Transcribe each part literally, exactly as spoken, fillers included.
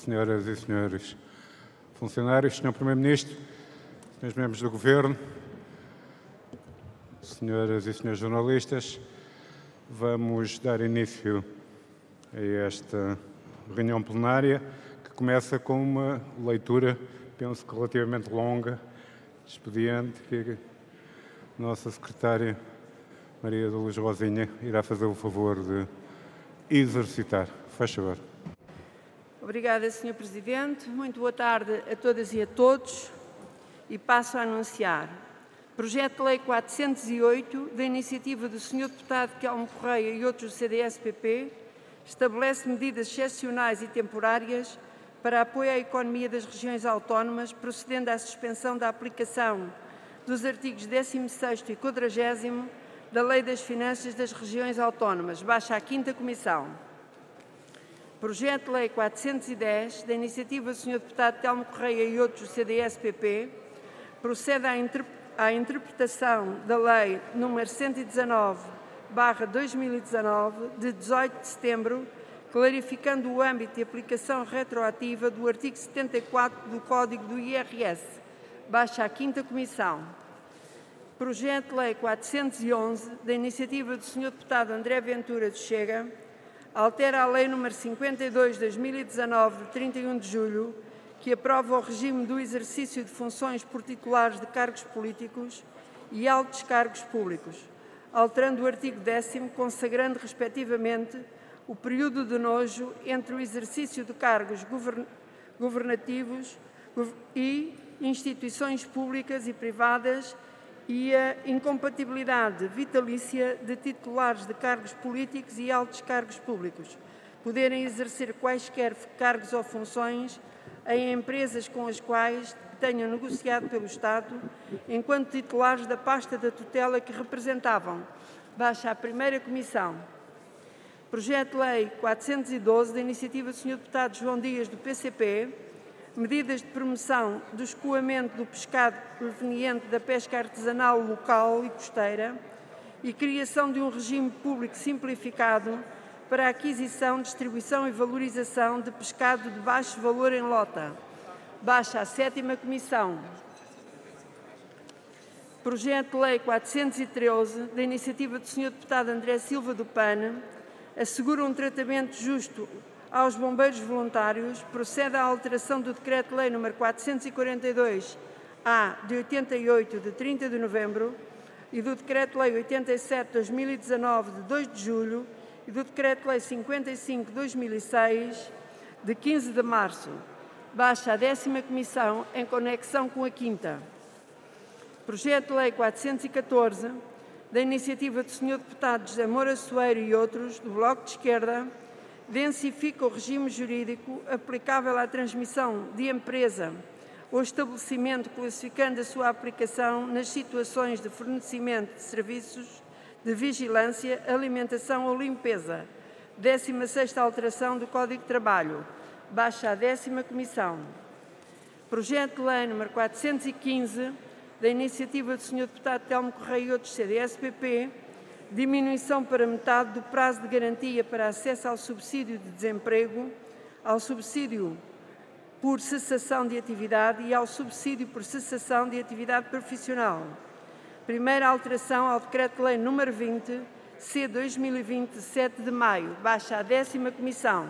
senhoras e senhores funcionários, senhor Primeiro-Ministro, senhores membros do Governo, senhoras e senhores jornalistas, vamos dar início a esta reunião plenária que começa com uma leitura, penso que relativamente longa, de expediente que a nossa secretária Maria da Luz Rosinha irá fazer o favor de exercitar. Faz favor. Obrigada, senhor Presidente. Muito boa tarde a todas e a todos. E passo a anunciar. Projeto de Lei quatrocentos e oito, da iniciativa do senhor Deputado Telmo Correia e outros do C D S P P, estabelece medidas excepcionais e temporárias para apoio à economia das regiões autónomas, procedendo à suspensão da aplicação dos artigos décimo sexto e quadragésimo da Lei das Finanças das Regiões Autónomas. Baixa à quinta Comissão. Projeto de Lei quatrocentos e dez, da iniciativa do senhor Deputado Telmo Correia e outros do C D S P P, procede à, interp à interpretação da Lei número cento e dezanove barra dois mil e dezanove, de dezoito de setembro, clarificando o âmbito de aplicação retroativa do artigo setenta e quatro do Código do I R S. Baixa à quinta Comissão. Projeto de Lei quatrocentos e onze, da iniciativa do senhor Deputado André Ventura do Chega, altera a Lei número cinquenta e dois barra dois mil e dezanove, de trinta e um de julho, que aprova o regime do exercício de funções por titulares de cargos políticos e altos cargos públicos, alterando o artigo décimo, consagrando, respectivamente, o período de nojo entre o exercício de cargos govern governativos e instituições públicas e privadas e a incompatibilidade vitalícia de titulares de cargos políticos e altos cargos públicos poderem exercer quaisquer cargos ou funções em empresas com as quais tenham negociado pelo Estado, enquanto titulares da pasta da tutela que representavam. Baixa à primeira Comissão. Projeto de Lei quatrocentos e doze, da iniciativa do senhor Deputado João Dias, do P C P, medidas de promoção do escoamento do pescado proveniente da pesca artesanal local e costeira e criação de um regime público simplificado para a aquisição, distribuição e valorização de pescado de baixo valor em lota. Baixa à sétima Comissão. Projeto de Lei quatrocentos e treze, da iniciativa do senhor Deputado André Silva do P A N, assegura um tratamento justo aos bombeiros voluntários, procede à alteração do Decreto-Lei número quatrocentos e quarenta e dois A, de oitenta e oito, de trinta de novembro, e do Decreto-Lei oitenta e sete barra dois mil e dezanove, de dois de julho, e do Decreto-Lei cinquenta e cinco barra dois mil e seis, de quinze de março. Baixa a décima Comissão, em conexão com a quinta. Projeto de Lei quatrocentos e catorze, da iniciativa do senhor Deputado José Moura Soeiro e outros, do Bloco de Esquerda, densifica o regime jurídico aplicável à transmissão de empresa ou estabelecimento, classificando a sua aplicação nas situações de fornecimento de serviços de vigilância, alimentação ou limpeza. décima sexta alteração do Código de Trabalho. Baixa a décima Comissão. Projeto de Lei número quatrocentos e quinze, da iniciativa do senhor Deputado Telmo Correia e outros C D S P P, diminuição para metade do prazo de garantia para acesso ao subsídio de desemprego, ao subsídio por cessação de atividade e ao subsídio por cessação de atividade profissional. Primeira alteração ao Decreto-Lei número vinte, C dois mil e vinte, de sete de maio. Baixa a décima Comissão.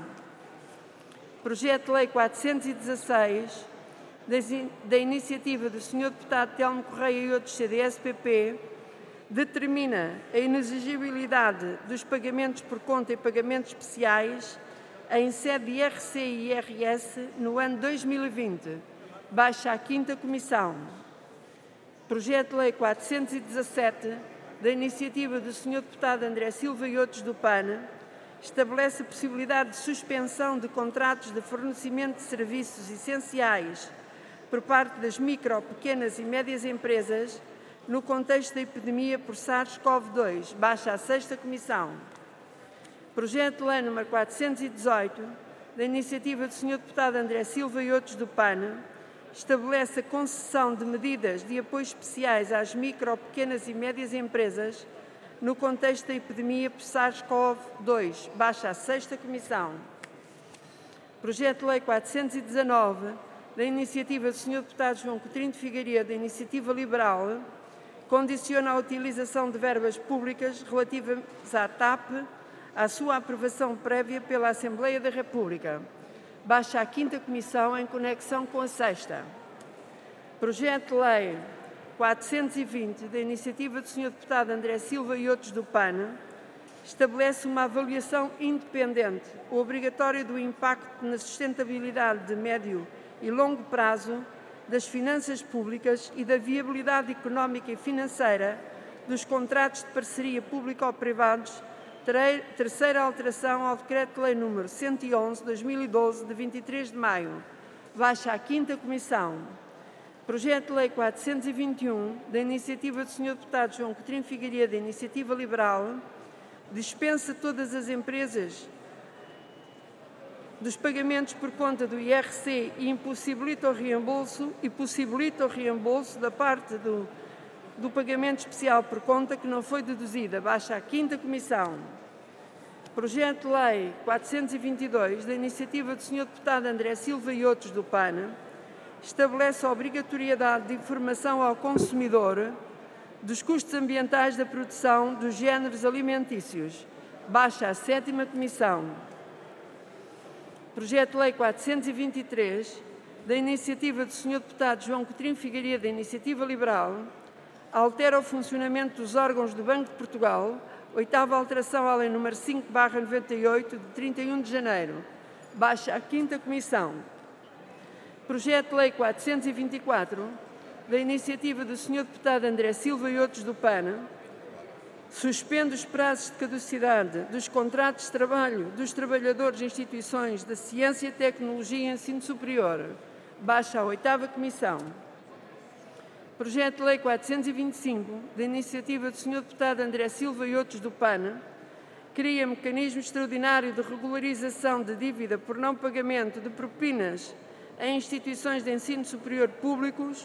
Projeto de Lei quatrocentos e dezasseis, da iniciativa do senhor Deputado Telmo Correia e outros C D S P P, determina a inexigibilidade dos pagamentos por conta e pagamentos especiais em sede de I R C e I R S no ano dois mil e vinte. Baixa à quinta Comissão. Projeto de Lei quatrocentos e dezassete, da iniciativa do senhor Deputado André Silva e outros do P A N, estabelece a possibilidade de suspensão de contratos de fornecimento de serviços essenciais por parte das micro, pequenas e médias empresas no contexto da epidemia por SARS CoV dois. Baixa à sexta Comissão. Projeto de Lei número quatrocentos e dezoito, da iniciativa do senhor Deputado André Silva e outros do P A N, estabelece a concessão de medidas de apoio especiais às micro, pequenas e médias empresas no contexto da epidemia por SARS CoV dois. Baixa à sexta Comissão. Projeto de Lei quatrocentos e dezanove, da iniciativa do senhor Deputado João Coutinho de Figueiredo, da Iniciativa Liberal, condiciona a utilização de verbas públicas relativas à T A P à sua aprovação prévia pela Assembleia da República. Baixa à quinta Comissão em conexão com a sexta. Projeto de Lei quatrocentos e vinte, da iniciativa do senhor Deputado André Silva e outros do P A N, estabelece uma avaliação independente, obrigatória do impacto na sustentabilidade de médio e longo prazo das finanças públicas e da viabilidade económica e financeira dos contratos de parceria público-privados, terceira alteração ao Decreto-Lei número cento e onze, dois mil e doze, de vinte e três de maio. Baixa à quinta Comissão. Projeto de Lei quatrocentos e vinte e um, da iniciativa do senhor Deputado João Coutinho de Figueiredo, da Iniciativa Liberal, dispensa todas as empresas dos pagamentos por conta do I R C e impossibilita o reembolso e possibilita o reembolso da parte do, do pagamento especial por conta que não foi deduzida. Baixa à quinta Comissão. Projeto de Lei quatrocentos e vinte e dois, da iniciativa do senhor Deputado André Silva e outros do P A N, estabelece a obrigatoriedade de informação ao consumidor dos custos ambientais da produção dos géneros alimentícios. Baixa à sétima Comissão. Projeto de Lei quatrocentos e vinte e três, da iniciativa do senhor Deputado João Coutinho Figueiredo, da Iniciativa Liberal, altera o funcionamento dos órgãos do Banco de Portugal, oitava alteração à Lei número cinco barra noventa e oito, de trinta e um de janeiro. Baixa à quinta Comissão. Projeto de Lei quatrocentos e vinte e quatro, da iniciativa do senhor Deputado André Silva e outros do P A N, suspende os prazos de caducidade dos contratos de trabalho dos trabalhadores de instituições da ciência, tecnologia e ensino superior. Baixa à oitava Comissão. Projeto de Lei quatrocentos e vinte e cinco, da iniciativa do senhor Deputado André Silva e outros do P A N, cria mecanismo extraordinário de regularização de dívida por não pagamento de propinas em instituições de ensino superior públicos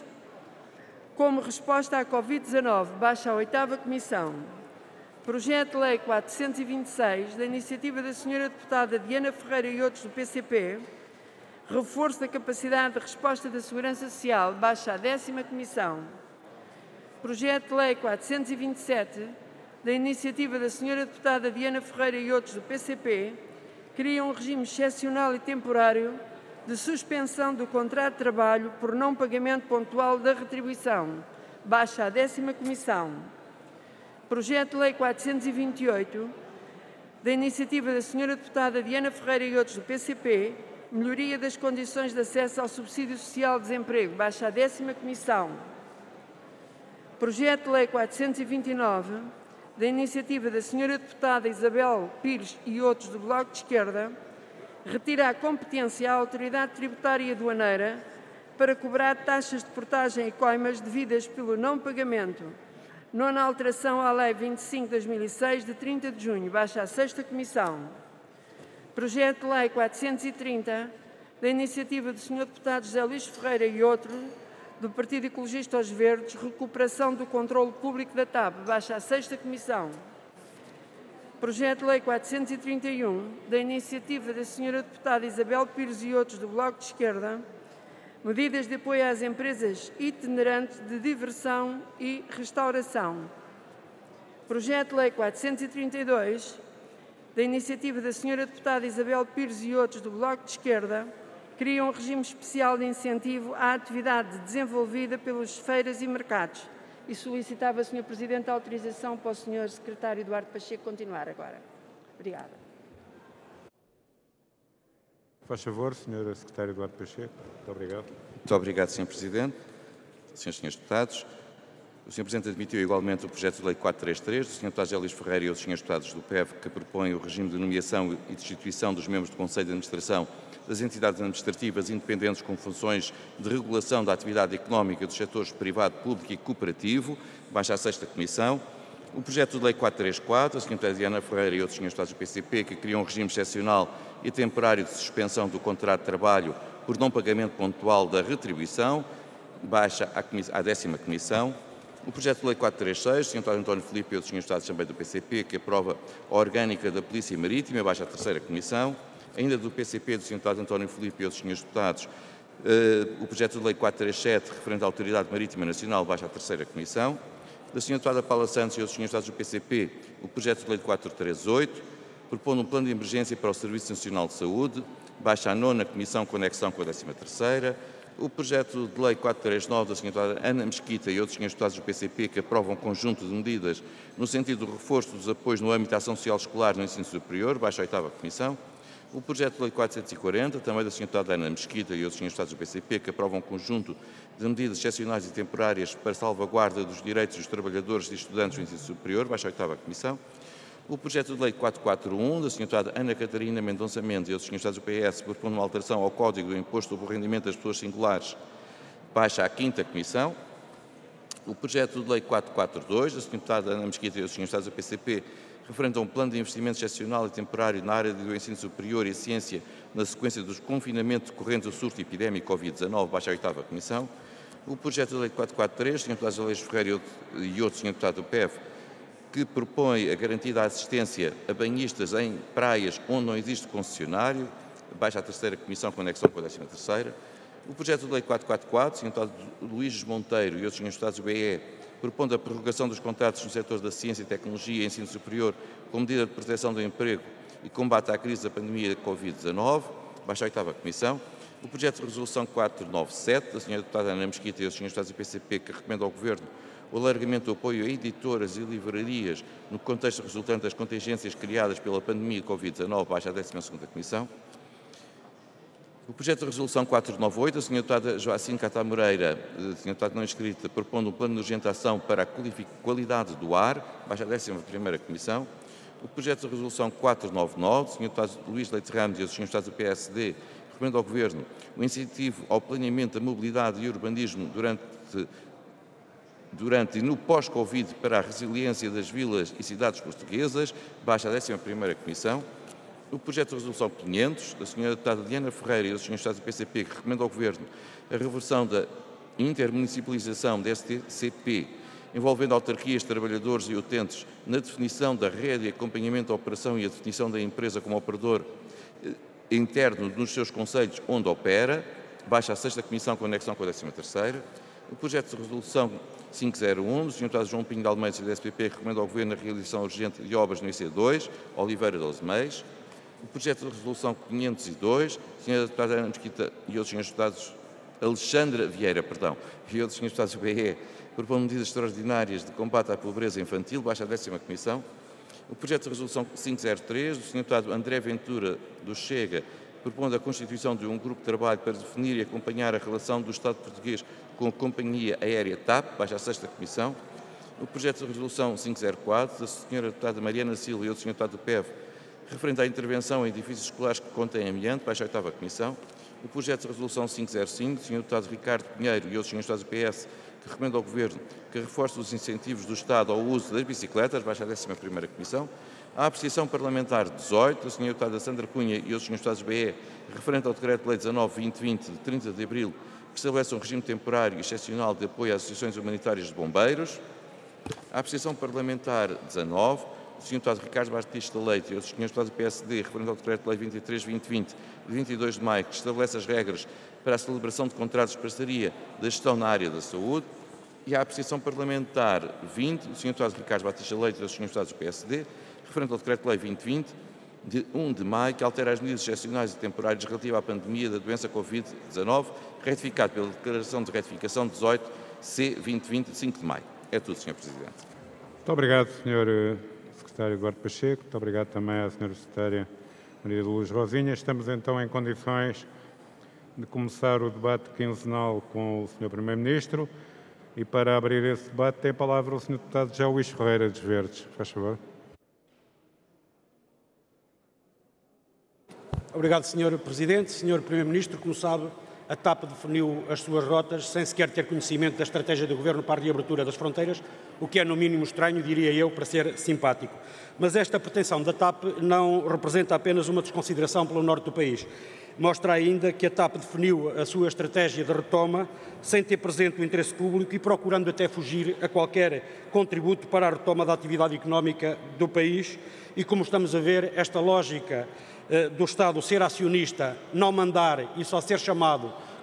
como resposta à Covid dezanove. Baixa à oitava Comissão. Projeto de Lei quatrocentos e vinte e seis, da iniciativa da senhora Deputada Diana Ferreira e outros do P C P, reforço da capacidade de resposta da Segurança Social. Baixa à décima Comissão. Projeto de Lei quatrocentos e vinte e sete, da iniciativa da senhora Deputada Diana Ferreira e outros do P C P, cria um regime excepcional e temporário de suspensão do contrato de trabalho por não pagamento pontual da retribuição. Baixa à décima Comissão. Projeto de Lei quatrocentos e vinte e oito, da iniciativa da senhora Deputada Diana Ferreira e outros do P C P, melhoria das condições de acesso ao subsídio social de desemprego. Baixa à décima Comissão. Projeto de Lei quatrocentos e vinte e nove, da iniciativa da senhora Deputada Isabel Pires e outros do Bloco de Esquerda, retira a competência à Autoridade Tributária e Aduaneira para cobrar taxas de portagem e coimas devidas pelo não pagamento. Nona alteração à Lei vinte e cinco barra dois mil e seis, de trinta de junho. Baixa à sexta Comissão. Projeto de Lei quatrocentos e trinta, da iniciativa do senhor Deputado José Luís Ferreira e outros, do Partido Ecologista aos Verdes, recuperação do controle público da T A P. Baixa à sexta Comissão. Projeto de Lei quatrocentos e trinta e um, da iniciativa da senhora Deputada Isabel Pires e outros do Bloco de Esquerda, medidas de apoio às empresas itinerantes de diversão e restauração. Projeto de Lei quatrocentos e trinta e dois, da iniciativa da senhora Deputada Isabel Pires e outros do Bloco de Esquerda, cria um regime especial de incentivo à atividade desenvolvida pelas feiras e mercados. E solicitava, senhor Presidente, a autorização para o senhor Secretário Eduardo Pacheco continuar agora. Obrigada. Faz favor, senhora Secretária Eduardo Pacheco. Muito obrigado. Muito obrigado, senhor Presidente. Senhoras e senhores deputados, o senhor Presidente admitiu igualmente o projeto de lei quatrocentos e trinta e três do senhor Deputado José Luís Ferreira e outros senhores deputados do P E V, que propõe o regime de nomeação e destituição dos membros do Conselho de Administração das entidades administrativas independentes com funções de regulação da atividade económica dos setores privado, público e cooperativo. Baixa à sexta Comissão. O projeto de lei quatrocentos e trinta e quatro, da senhora Deputada Diana Ferreira e outros senhores deputados do P C P, que cria um regime excepcional e temporário de suspensão do contrato de trabalho por não pagamento pontual da retribuição. Baixa à décima Comissão. O projeto de lei quatrocentos e trinta e seis, do senhor Deputado António Filipe e outros senhores deputados também do P C P, que aprova a orgânica da Polícia Marítima. Baixa à terceira Comissão. ainda do P C P, do senhor Deputado António Filipe e outros senhores Deputados, uh, o projeto de lei quatrocentos e trinta e sete, referente à Autoridade Marítima Nacional, baixa à terceira Comissão. Da senhora Deputada Paula Santos e outros senhores Deputados do P C P, o projeto de lei quatrocentos e trinta e oito, propondo um plano de emergência para o Serviço Nacional de Saúde, baixa à nona Comissão, conexão com a décima terceira. O projeto de lei quatrocentos e trinta e nove da senhora Deputada Ana Mesquita e outros senhores Deputados do P C P, que aprovam um conjunto de medidas no sentido do reforço dos apoios no âmbito da ação social escolar no ensino superior, baixa à oitava Comissão. O projeto de lei quatrocentos e quarenta, também da senhora Deputada Ana Mesquita e outros senhores Deputados do P C P, que aprovam um conjunto de medidas excepcionais e temporárias para salvaguarda dos direitos dos trabalhadores e estudantes do ensino superior, baixa à oitava Comissão. O projeto de lei quatrocentos e quarenta e um, da senhora Deputada Ana Catarina Mendonça Mendes e outros senhores Deputados do P S, propondo uma alteração ao Código do Imposto sobre o Rendimento das Pessoas Singulares, baixa à quinta Comissão. O projeto de lei quatrocentos e quarenta e dois, da senhora Deputada Ana Mesquita e outros senhores Deputados do P C P, referente a um plano de investimento excepcional e temporário na área do ensino superior e ciência na sequência dos confinamentos decorrentes do surto epidémico Covid dezanove, baixa à oitava Comissão. O projeto de lei quatrocentos e quarenta e três, da senhora Deputada Aleias Ferreira e outros senhores Deputados do P E V, que propõe a garantia da assistência a banhistas em praias onde não existe concessionário, baixa à terceira Comissão, conexão com a décima terceira. O projeto de lei quatrocentos e quarenta e quatro, senhor Deputado Luís Monteiro e outros senhores Deputados do B E, propondo a prorrogação dos contratos no setor da ciência, tecnologia e ensino superior como medida de proteção do emprego e combate à crise da pandemia da Covid dezanove, baixa à oitava Comissão. O projeto de resolução quatrocentos e noventa e sete, da senhora Deputada Ana Mesquita e outros senhores Deputados do P C P, que recomenda ao Governo o alargamento do apoio a editoras e livrarias no contexto resultante das contingências criadas pela pandemia de Covid dezanove, baixa à décima segunda Comissão. O projeto de resolução quatrocentos e noventa e oito, da senhora Deputada Joacine Catá Moreira, senhora Deputada não inscrita, propondo um plano de urgente ação para a qualidade do ar, baixa à décima primeira Comissão. O projeto de resolução quatrocentos e noventa e nove, do senhor Deputado Luís Leite Ramos e dos senhores Deputados do P S D, recomenda ao Governo o incentivo ao planeamento da mobilidade e urbanismo durante, durante e no pós-Covid para a resiliência das vilas e cidades portuguesas, baixa à décima primeira Comissão. O projeto de resolução quinhentos, da senhora Deputada Diana Ferreira e dos senhores Deputados do P C P, que recomenda ao Governo a reversão da intermunicipalização da S T C P, envolvendo autarquias, trabalhadores e utentes na definição da rede e acompanhamento da operação e a definição da empresa como operador interno nos seus concelhos onde opera, baixa à sexta Comissão, conexão com a décima terceira. O projeto de resolução quinhentos e um, do senhor Deputado João Pinho de Almeida e da S P P, que recomenda ao Governo a realização urgente de obras no I C dois, Oliveira doze Meis. O projeto de resolução quinhentos e dois, da senhora Deputada Ana Mesquita e outros senhores Deputados, Alexandra Vieira, perdão, e outros senhores Deputados do B E, propõe medidas extraordinárias de combate à pobreza infantil, baixa à décima Comissão. O projeto de resolução quinhentos e três, do senhor Deputado André Ventura, do Chega, propondo a constituição de um grupo de trabalho para definir e acompanhar a relação do Estado português com a companhia aérea TAP, baixa à sexta Comissão. O projeto de resolução quinhentos e quatro, da senhora Deputada Mariana Silva e outro senhor Deputado do P E V, referente à intervenção em edifícios escolares que contêm amianto, baixa à oitava Comissão. O projeto de resolução quinhentos e cinco, do senhor Deputado Ricardo Pinheiro e outros senhores Deputados do P S, que recomenda ao Governo que reforce os incentivos do Estado ao uso das bicicletas, baixa à décima primeira Comissão. A apreciação parlamentar dezoito, da senhora Deputada Sandra Cunha e outros senhores Deputados do B E, referente ao Decreto-Lei dezanove barra vinte e vinte, de trinta de abril, que estabelece um regime temporário e excepcional de apoio às associações humanitárias de bombeiros. A apreciação parlamentar dezanove, do senhor Deputado Ricardo Batista Leite e outros senhores Deputados do P S D, referente ao Decreto-Lei vinte e três barra vinte e vinte, de vinte e dois de maio, que estabelece as regras para a celebração de contratos de parceria da gestão na área da saúde. E a apreciação parlamentar vinte, do senhor Deputado Ricardo Batista Leite e dos senhores Deputados do P S D, referente ao Decreto-Lei vinte e vinte, de primeiro de maio, que altera as medidas excepcionais e temporárias relativas à pandemia da doença Covid dezanove, retificado pela Declaração de Retificação dezoito C vinte e vinte, de cinco de maio. É tudo, senhor Presidente. Muito obrigado, senhor Secretário Eduardo Pacheco. Muito obrigado também à senhora Secretária Maria de Lourdes Rosinha. Estamos então em condições de começar o debate quinzenal com o senhor Primeiro-Ministro. E para abrir esse debate tem a palavra o senhor Deputado José Luís Ferreira, dos Verdes. Faz favor. Obrigado, senhor Presidente. senhor Primeiro-Ministro, como sabe, a TAP definiu as suas rotas sem sequer ter conhecimento da estratégia do Governo para a reabertura das fronteiras, o que é no mínimo estranho, diria eu, para ser simpático. Mas esta pretensão da TAP não representa apenas uma desconsideração pelo norte do país. Mostra ainda que a TAP definiu a sua estratégia de retoma sem ter presente o interesse público e procurando até fugir a qualquer contributo para a retoma da atividade económica do país. E como estamos a ver, esta lógica do Estado ser acionista, não mandar e só ser chamado